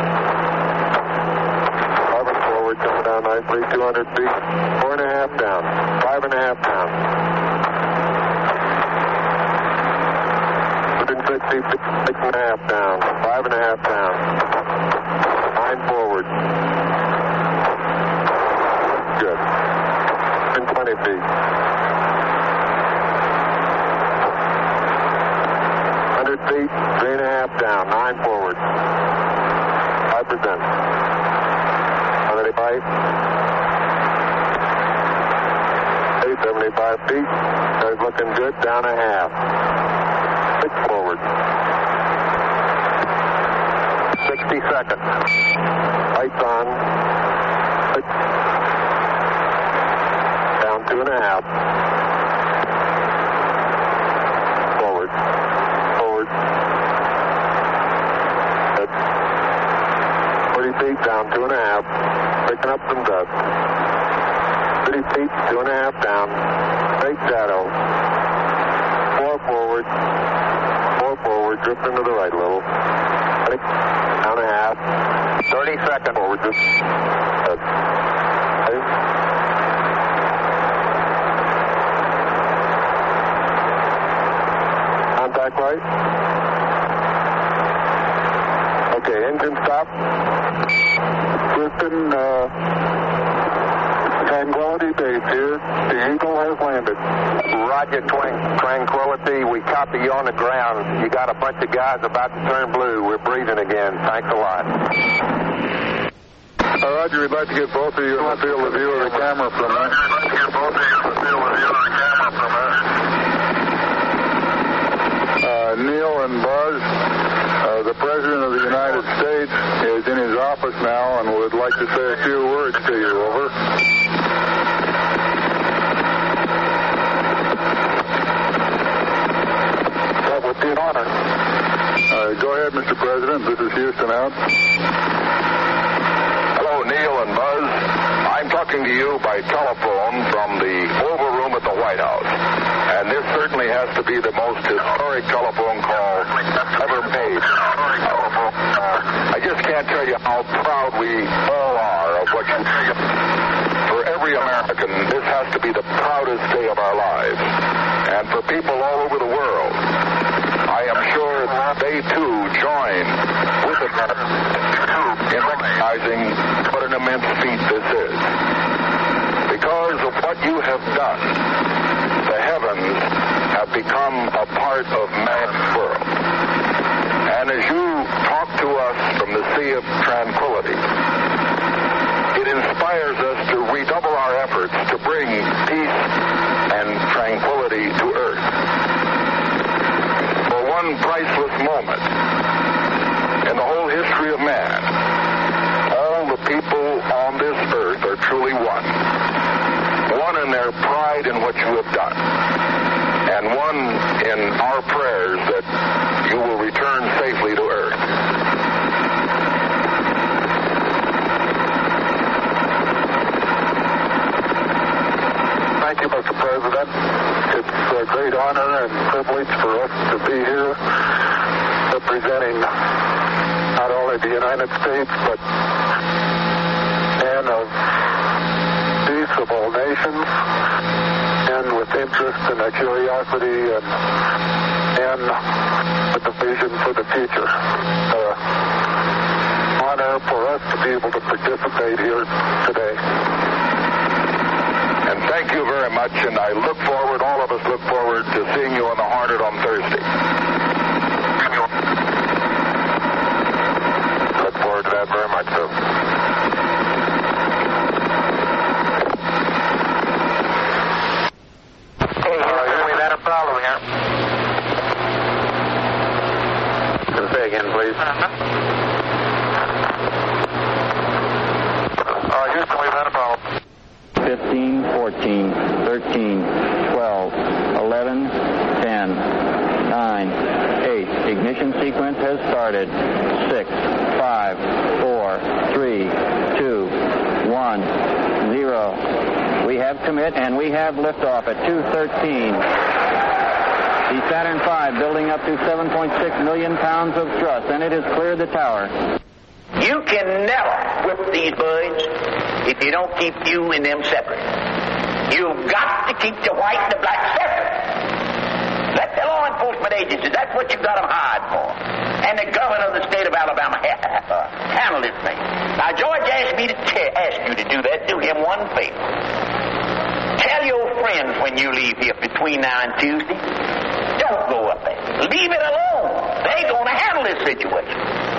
Speaker 14: eleven forward, coming down nicely. two hundred feet. Four and a half down. Five and a half down. sixty, six and a half down. Five and a half down. Nine forward. Good. And twenty feet. one hundred feet, three and a half down. Nine forward. five percent. one eighty-five. seventy-five feet. That's looking good. Down a half. Six forward. sixty seconds. Lights on. Six. Down two and a half. Forward. Forward. Good. forty feet. Down two and a half. Picking up some dust. thirty feet, two and a half down. Straight shadow. Four forward. Four forward. Drift into the right a little. Six. Down a half. thirty seconds forward. Just. Good. Okay. Contact light. Okay, engine stop. Houston, uh, Tranquility Base here. The Eagle has landed.
Speaker 2: Roger, twang, Tranquility. We copy you on the ground. You got a bunch of guys about to turn blue. We're breathing again. Thanks a lot.
Speaker 14: Uh, Roger, we'd like to get both of you in the field of view of the camera for a minute. Roger, we'd like to get both of you in the field of view of the camera for a minute. Uh, Neil and Buzz, uh, the President of the United States is in his office now and would like to say a few words to you. Over. That would be an honor. Uh, go ahead, Mister President. This is Houston out.
Speaker 2: Hello, Neil and Buzz. I'm talking to you by telephone from the Oval Room at the White House. And this certainly has to be the most historic telephone call ever made. I just can't tell you how proud we all are of what you do. For every American, this has to be the proudest day of our lives. And for people all over the world, I am sure they too join with the in recognizing what an immense feat this is. Because of what you have done, the heavens have become a part of man's world. And as you talk to us from the Sea of Tranquility, it inspires us to redouble our efforts to bring peace and tranquility to earth. For one priceless moment in the whole history of man, all the people on this earth are truly one. One in their pride in what you have done, and one in our prayers that you will return safely to earth. Thank you, Mister President. It's a great honor and privilege for us to be here representing not only the United States, but men of peace of all nations, and with interest and a curiosity and, and with a vision for the future. Uh, honor for us to be able to participate here today. And thank you very much, and I look forward, all of us look forward to seeing you on the Hornet on Thursday.
Speaker 14: Look forward to that very much, sir.
Speaker 2: Hey, Houston, we've had a problem here.
Speaker 14: Can you say again, please?
Speaker 2: Uh, Houston, we've had a problem.
Speaker 19: fifteen, fourteen, thirteen, twelve, eleven, ten, nine, eight. Ignition sequence has started. six, five, four, three, two, one, zero. We have commit and we have liftoff at two thirteen. The Saturn five building up to seven point six million pounds of thrust, and it has cleared the tower.
Speaker 22: You can never whip these birds if you don't keep you and them separate. You've got to keep the white and the black separate. Let The law enforcement agencies, that's what you got them hired for. And the governor of the state of Alabama handled this thing. Now, George asked me to t- ask you to do that. Do him one favor. Tell your friends when you leave here between now and Tuesday, don't go up there. Leave it alone. They're going to handle this situation.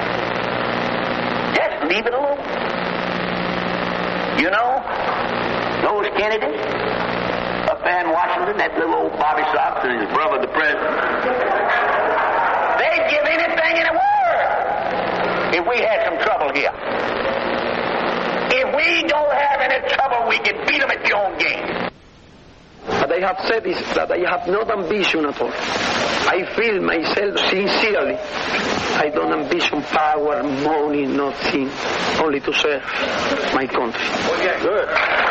Speaker 22: Just leave it alone. You know, those Kennedys up there in Washington, that little old Bobby Sox and his brother, the president, they'd give anything in the world if we had some trouble here. If we don't have any trouble, we can beat them at your own game.
Speaker 3: What I have said is that I have no ambition at all. I feel myself sincerely. I don't ambition power, money, nothing, only to serve my country.
Speaker 4: Okay, good.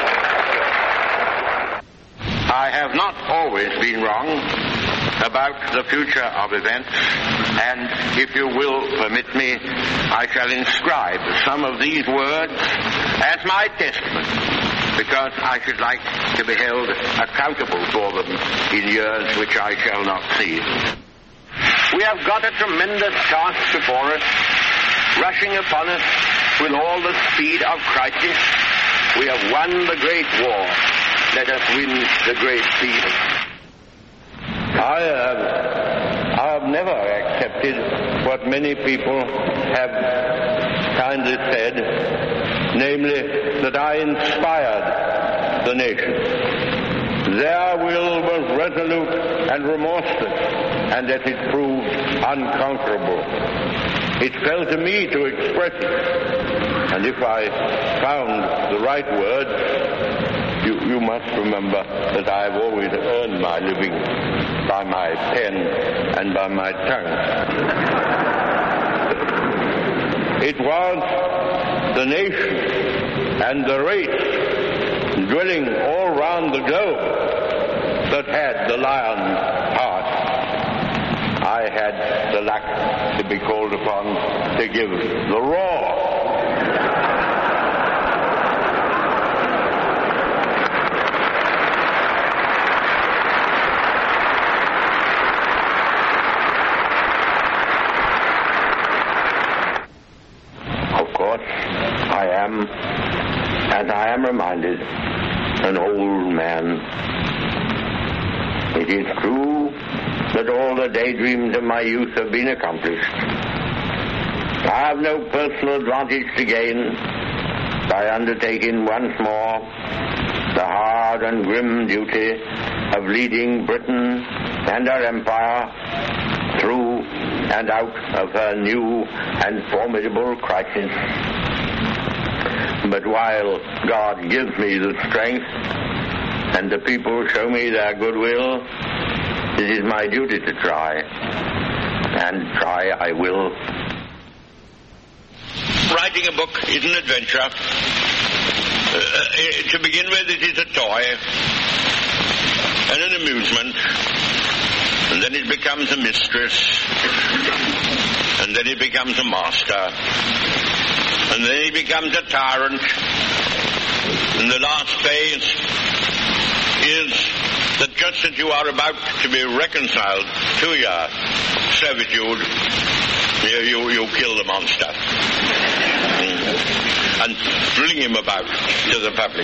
Speaker 4: I have not always been wrong about the future of events, and if you will permit me, I shall inscribe some of these words as my testament, because I should like to be held accountable for them in years which I shall not see. We have got a tremendous task before us, rushing upon us with all the speed of crisis. We have won the great war. Let us win the great peace.
Speaker 23: I have, I have never accepted what many people have kindly said, namely that I inspired the nation. Their will was resolute and remorseless, and that it proved unconquerable. It fell to me to express it, and if I found the right words, you, you must remember that I have always earned my living by my pen and by my tongue. It was the nation and the race dwelling all round the globe that had the lion's heart. I had the luck to be called upon to give the roar.
Speaker 4: I am, as I am reminded, an old man. It is true that all the daydreams of my youth have been accomplished. I have no personal advantage to gain by undertaking once more the hard and grim duty of leading Britain and her empire through and out of her new and formidable crisis. But while God gives me the strength and the people show me their goodwill, it is my duty to try, and try I will.
Speaker 24: Writing a book is an adventure. Uh, to begin with, it is a toy and an amusement, and then it becomes a mistress, and then it becomes a master, and then he becomes a tyrant, and the last phase is that just as you are about to be reconciled to your servitude, you, you, you kill the monster and fling him about to the public.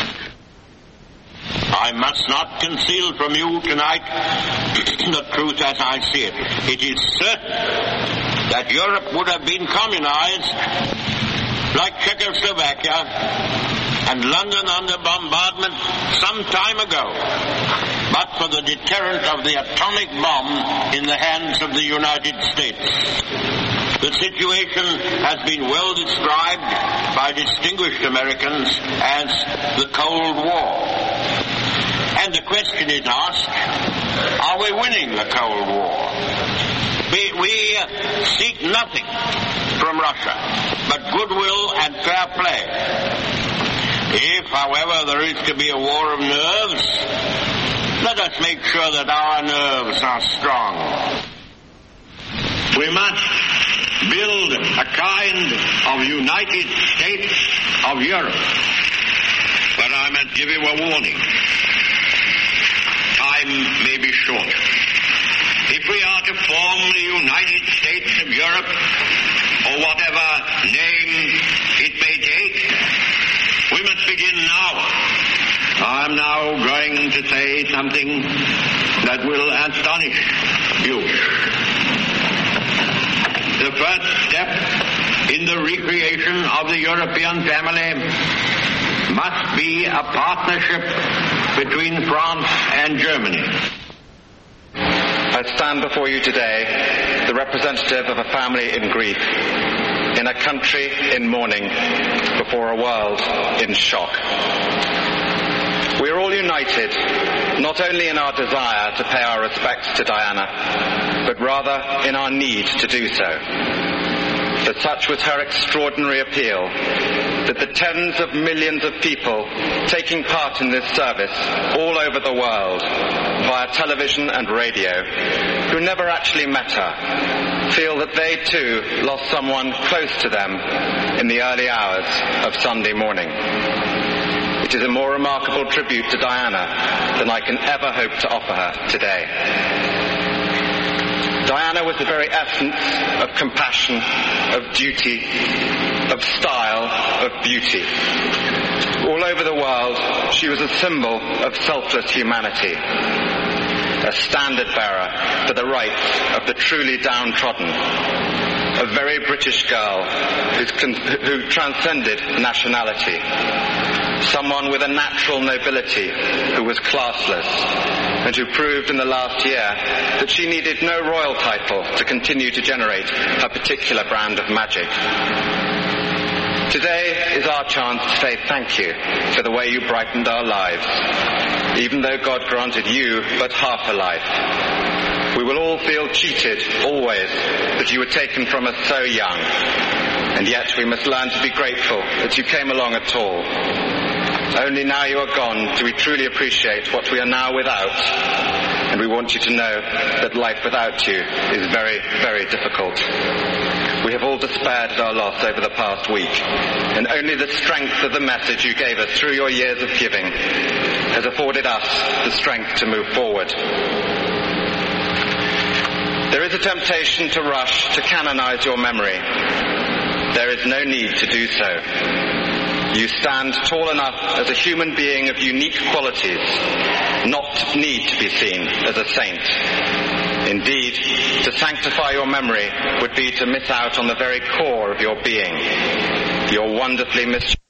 Speaker 24: I must not conceal from you tonight the truth as I see it. It is certain that Europe would have been communized like Czechoslovakia and London under bombardment some time ago, but for the deterrent of the atomic bomb in the hands of the United States. The situation has been well described by distinguished Americans as the Cold War. And the question is asked, are we winning the Cold War? We, we seek nothing from Russia but goodwill and fair play. If, however, there is to be a war of nerves, let us make sure that our nerves are strong. We must build a kind of United States of Europe. But I must give you a warning. Time may be short. if we are to form the United States of Europe, or whatever name it may take, we must begin now. I'm now going to say something that will astonish you. The first step in the recreation of the European family must be a partnership between France and Germany.
Speaker 1: I stand before you today, the representative of a family in grief, in a country in mourning, before a world in shock. We are all united, not only in our desire to pay our respects to Diana, but rather in our need to do so. For such was her extraordinary appeal, that the tens of millions of people taking part in this service all over the world, via television and radio, who never actually met her, feel that they too lost someone close to them in the early hours of Sunday morning. It is a more remarkable tribute to Diana than I can ever hope to offer her today. Diana was the very essence of compassion, of duty, of style, of beauty. All over the world, she was a symbol of selfless humanity, a standard bearer for the rights of the truly downtrodden, a very British girl who's con- who transcended nationality, someone with a natural nobility who was classless, and who proved in the last year that she needed no royal title to continue to generate her particular brand of magic. Today is our chance to say thank you for the way you brightened our lives, even though God granted you but half a life. We will all feel cheated, always, that you were taken from us so young, and yet we must learn to be grateful that you came along at all. Only now you are gone do we truly appreciate what we are now without, and we want you to know that life without you is very, very difficult. We have all despaired at our loss over the past week, and only the strength of the message you gave us through your years of giving has afforded us the strength to move forward. There is a temptation to rush to canonize your memory. There is no need to do so. You stand tall enough as a human being of unique qualities, not to need to be seen as a saint. Indeed, to sanctify your memory would be to miss out on the very core of your being, your wonderfully mis-